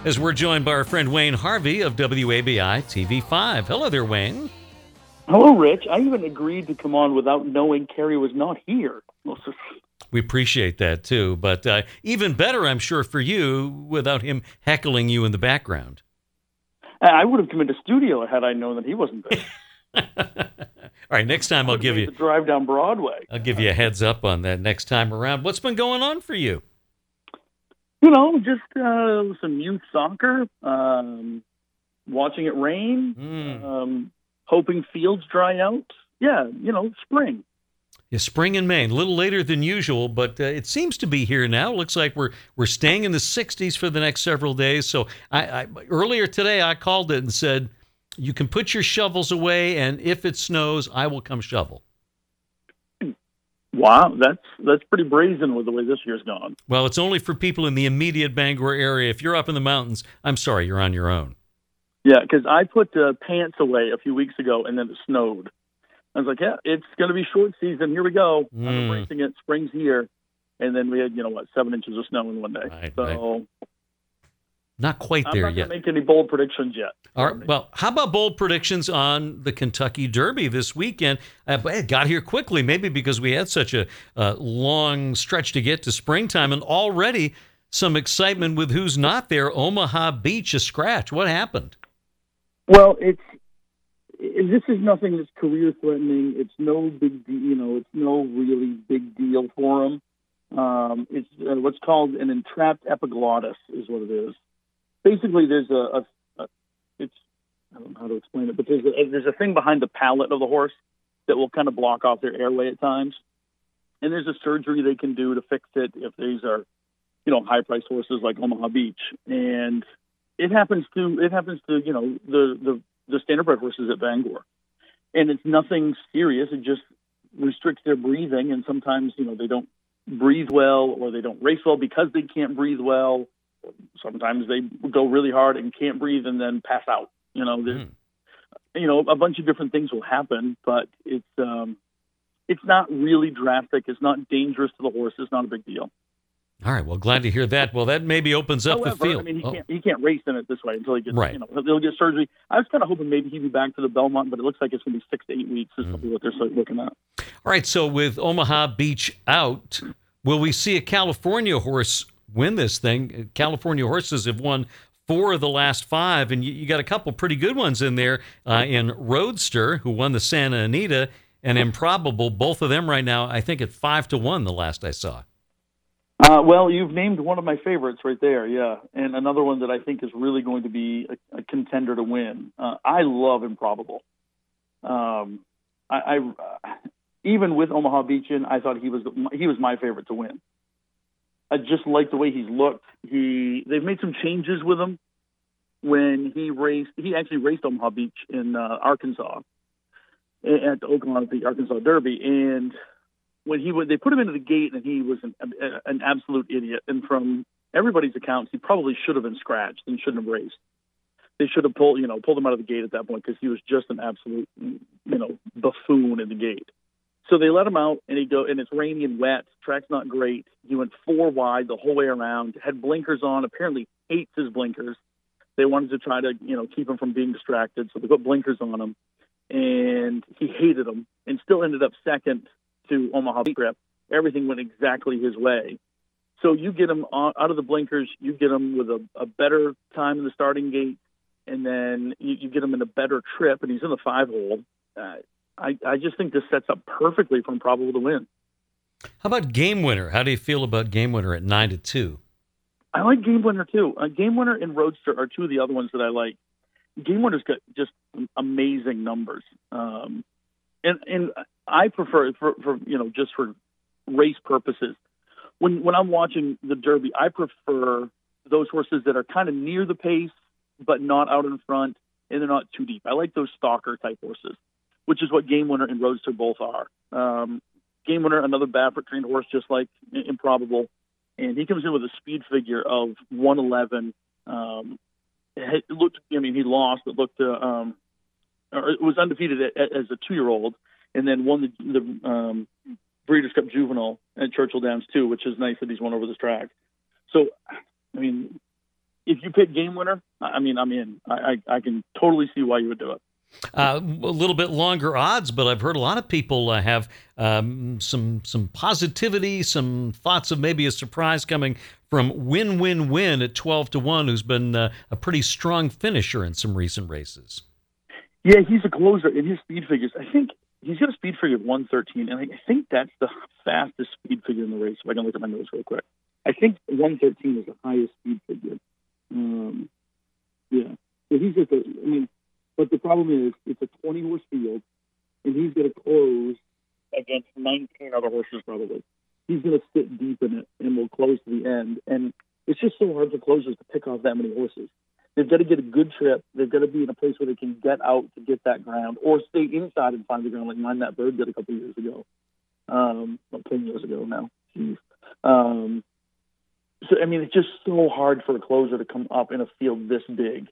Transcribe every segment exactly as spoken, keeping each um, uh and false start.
as we're joined by our friend Wayne Harvey of W A B I T V five. Hello there, Wayne. Hello, Rich. I even agreed to come on without knowing Carrie was not here. We appreciate that, too. But uh, even better, I'm sure, for you, without him heckling you in the background. I would have come into studio had I known that he wasn't there. All right, next time I'll give you... the drive down Broadway. I'll give you a heads up on that next time around. What's been going on for you? You know, just uh, some youth soccer, um, watching it rain, Mm. um, hoping fields dry out. Yeah, you know, spring. Yeah, spring in Maine, a little later than usual, but uh, it seems to be here now. Looks like we're we're staying in the sixties for the next several days. So I, I earlier today I called it and said, you can put your shovels away, and if it snows, I will come shovel. Wow, that's that's pretty brazen with the way this year's gone. Well, it's only for people in the immediate Bangor area. If you're up in the mountains, I'm sorry, you're on your own. Yeah, because I put uh, pants away a few weeks ago, and then it snowed. I was like, yeah, it's going to be short season. Here we go. Mm. I'm embracing it. Spring's here. And then we had, you know, what, seven inches of snow in one day. Right, so right. Not quite I'm there not yet. going to make any bold predictions yet. All right. Well, how about bold predictions on the Kentucky Derby this weekend? Uh, but it got here quickly, maybe because we had such a uh, long stretch to get to springtime, and already some excitement with who's not there. Omaha Beach, a scratch. What happened? Well, it's it, this is nothing that's career threatening. It's no big, de- you know, it's no really big deal for him. Um, it's uh, what's called an entrapped epiglottis, is what it is. Basically, there's a, a, a it's I don't know how to explain it, but there's a, there's a thing behind the palate of the horse that will kind of block off their airway at times, and there's a surgery they can do to fix it if these are, you know, high-priced horses like Omaha Beach, and it happens to it happens to you know the the the standardbred horses at Bangor, and it's nothing serious. It just restricts their breathing, and sometimes you know they don't breathe well, or they don't race well because they can't breathe well. Sometimes they go really hard and can't breathe and then pass out. You know, there's, mm. you know, a bunch of different things will happen, but it's um, it's not really drastic. It's not dangerous to the horse. It's not a big deal. All right. Well, glad to hear that. Well, that maybe opens up However, the field. I mean, he oh. can't he can't race in it this way until he gets, right. you know, he'll get surgery. I was kind of hoping maybe he'd be back to the Belmont, but it looks like it's going to be six to eight weeks is mm. what they're looking at. All right. So with Omaha Beach out, will we see a California horse win this thing? California horses have won four of the last five, and you, you got a couple pretty good ones in there uh, in Roadster, who won the Santa Anita, and Improbable. Both of them right now, I think, at five to one the last I saw. Uh, well, you've named one of my favorites right there, yeah, and another one that I think is really going to be a, a contender to win. Uh, I love Improbable. Um, I, I uh, even with Omaha Beach in, I thought he was he was my favorite to win. I just like the way he's looked. He they've made some changes with him. When he raced, he actually raced Omaha Beach in uh, Arkansas at the Oklahoma City Arkansas Derby, and when he would, they put him into the gate, and he was an, an absolute idiot. And from everybody's accounts, he probably should have been scratched and shouldn't have raced. They should have pulled, you know, pulled him out of the gate at that point because he was just an absolute, you know, buffoon in the gate. So they let him out, and he go, and it's rainy and wet. Track's not great. He went four wide the whole way around. Had blinkers on. Apparently hates his blinkers. They wanted to try to, you know, keep him from being distracted, so they put blinkers on him, and he hated them, and still ended up second to Omaha Beach. Everything went exactly his way. So you get him out of the blinkers, you get him with a, a better time in the starting gate, and then you, you get him in a better trip, and he's in the five hole. Uh, I, I just think this sets up perfectly for Improbable to win. How about Game Winner? How do you feel about Game Winner at nine to two? I like Game Winner too. Uh, Game Winner and Roadster are two of the other ones that I like. Game Winner's got just amazing numbers, um, and and I prefer for, for you know just for race purposes. When when I'm watching the Derby, I prefer those horses that are kind of near the pace but not out in front, and they're not too deep. I like those stalker type horses, which is what Game Winner and Roadster both are. Um, Game Winner, another Baffert trained horse, just like Improbable, and he comes in with a speed figure of one eleven. Um, it looked, I mean, he lost, but looked, uh, um, or it was undefeated as a two-year-old, and then won the, the um, Breeders' Cup Juvenile at Churchill Downs too, which is nice that he's won over this track. So, I mean, if you pick Game Winner, I mean, I'm in. I, I, I can totally see why you would do it. Uh, a little bit longer odds, but I've heard a lot of people uh, have um, some some positivity, some thoughts of maybe a surprise coming from Win Win Win at twelve to one, who's been uh, a pretty strong finisher in some recent races. Yeah, he's a closer in his speed figures. I think he's got a speed figure of one thirteen, and I think that's the fastest speed figure in the race. If I can look at my notes real quick. I think one thirteen is the highest speed figure. Um, yeah. So he's just a, I mean, but the problem is it's a twenty horse field, and he's going to close against nineteen other horses probably. He's going to sit deep in it and will close to the end. And it's just so hard for closers to pick off that many horses. They've got to get a good trip. They've got to be in a place where they can get out to get that ground or stay inside and find the ground like Mind That Bird did a couple of years ago. Um, well, ten years ago now. Jeez. Um, so, I mean, it's just so hard for a closer to come up in a field this big.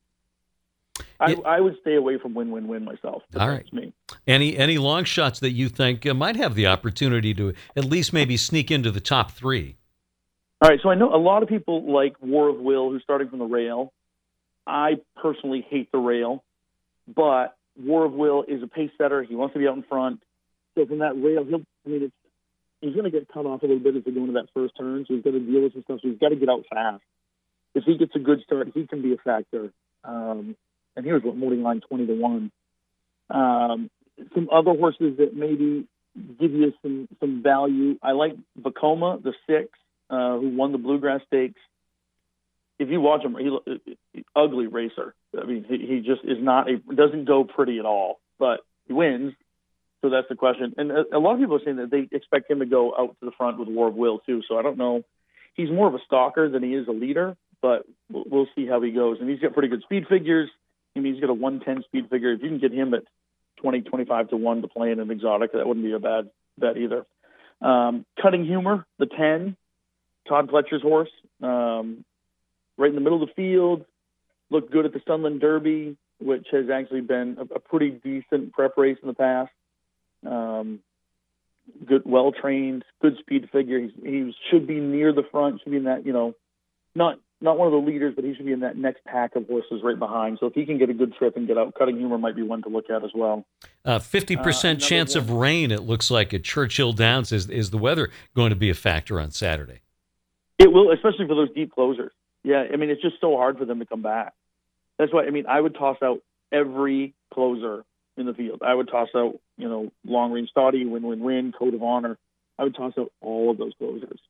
I, it, I would stay away from Win Win Win myself. All right. That's me. Any any long shots that you think uh, might have the opportunity to at least maybe sneak into the top three? All right, so I know a lot of people like War of Will, who's starting from the rail. I personally hate the rail, but War of Will is a pace setter. He wants to be out in front. So from that rail, he'll, I mean, it's, he's going to get cut off a little bit as they go into that first turn, so he's got to deal with some stuff. So he's got to get out fast. If he gets a good start, he can be a factor. Um, and he was morning line twenty to one. Um, some other horses that maybe give you some, some value. I like Vekoma, the six, uh, who won the Bluegrass Stakes. If you watch him, he, he ugly racer. I mean, he, he just is not a doesn't go pretty at all. But he wins, so that's the question. And a, a lot of people are saying that they expect him to go out to the front with War of Will too. So I don't know. He's more of a stalker than he is a leader, but we'll, we'll see how he goes. And he's got pretty good speed figures. I mean, he's got a one ten speed figure. If you can get him at twenty, twenty-five to one to play in an exotic, that wouldn't be a bad bet either. Um, Cutting Humor, the ten, Todd Pletcher's horse. Um, right in the middle of the field, looked good at the Sunland Derby, which has actually been a, a pretty decent prep race in the past. Um, good, well-trained, good speed figure. He's, he should be near the front, should be in that, you know, not not one of the leaders, but he should be in that next pack of horses right behind. So if he can get a good trip and get out, Cutting Humor might be one to look at as well. Uh, fifty percent uh, chance one. of rain, it looks like, at Churchill Downs. Is, is the weather going to be a factor on Saturday? It will, especially for those deep closers. Yeah, I mean, it's just so hard for them to come back. That's why, I mean, I would toss out every closer in the field. I would toss out, you know, Long Range Stoddy, Win Win Win, Code of Honor. I would toss out all of those closers.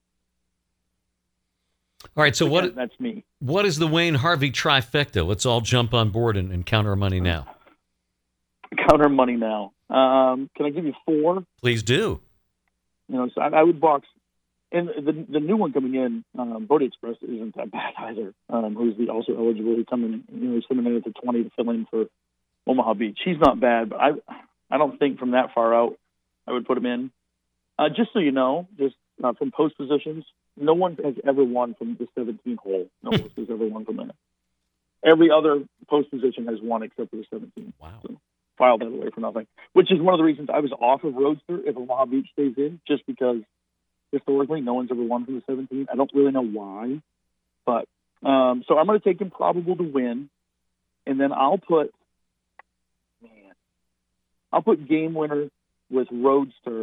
All right, so Again, what? That's me. What is the Wayne Harvey trifecta? Let's all jump on board and, and count our money now. Count our money now. Um, can I give you four? Please do. You know, so I, I would box. And the the new one coming in, um, Bodie Express isn't that bad either. Um, who's the also eligible? He's coming, you know, he's coming in at the twenty to fill in for Omaha Beach. He's not bad, but I I don't think from that far out I would put him in. Uh, just so you know, just uh, from post positions, no one has ever won from the seventeenth hole. No one has ever won from there. Every other post position has won except for the seventeenth. Wow. So file that away for nothing. Which is one of the reasons I was off of Roadster if Omaha Beach stays in, just because historically no one's ever won from the seventeenth. I don't really know why. But um, so I'm going to take Improbable to win, and then I'll put, man, I'll put Game Winner with Roadster.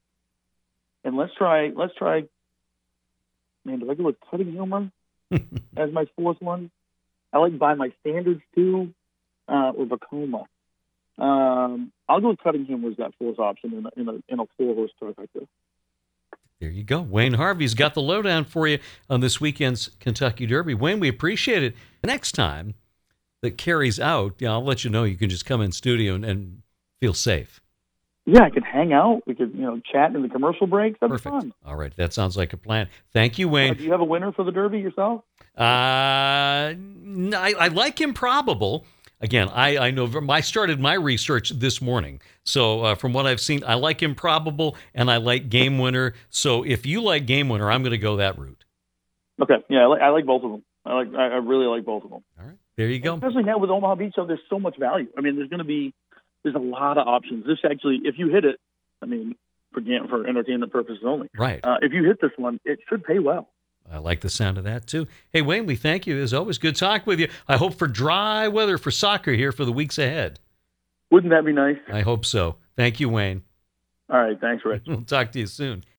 And let's try, let's try, man, do I go with Cutting Humor as my fourth one? I like By My Standards too, uh, or Vekoma. Um, I'll go with Cutting Humor as that fourth option in a, in a, in a four-horse trifecta. There you go. Wayne Harvey's got the lowdown for you on this weekend's Kentucky Derby. Wayne, we appreciate it. Next time that Kerry's out, yeah, I'll let you know. You can just come in studio and, and feel safe. Yeah, I could hang out. We could, you know, chat in the commercial breaks. That'd Perfect. be fun. All right, that sounds like a plan. Thank you, Wayne. Uh, do you have a winner for the Derby yourself? Uh, I, I like Improbable. Again, I, I know I started my research this morning. So uh, from what I've seen, I like Improbable and I like Game Winner. So if you like Game Winner, I'm going to go that route. Okay. Yeah, I like, I like both of them. I like. I really like both of them. All right. There you go. Especially now with Omaha Beach, so there's so much value. I mean, there's going to be, there's a lot of options. This actually, if you hit it, I mean, for for entertainment purposes only. Right. Uh, if you hit this one, it should pay well. I like the sound of that, too. Hey, Wayne, we thank you. As always, good talk with you. I hope for dry weather for soccer here for the weeks ahead. Wouldn't that be nice? I hope so. Thank you, Wayne. All right. Thanks, Rich. We'll talk to you soon.